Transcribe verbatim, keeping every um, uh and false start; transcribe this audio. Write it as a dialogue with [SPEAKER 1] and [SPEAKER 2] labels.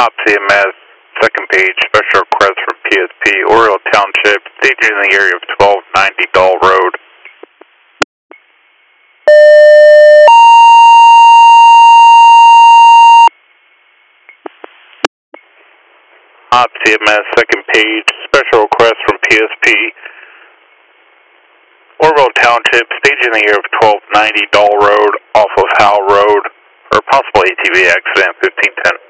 [SPEAKER 1] Hop C M S, second page, special request from P S P, Oriole Township, staging in the area of twelve ninety Doll Road. Hop C M S, second page, special request from P S P, Oriole Township, staging in the area of twelve ninety Doll Road, off of Howell Road, or possible A T V accident, fifteen ten.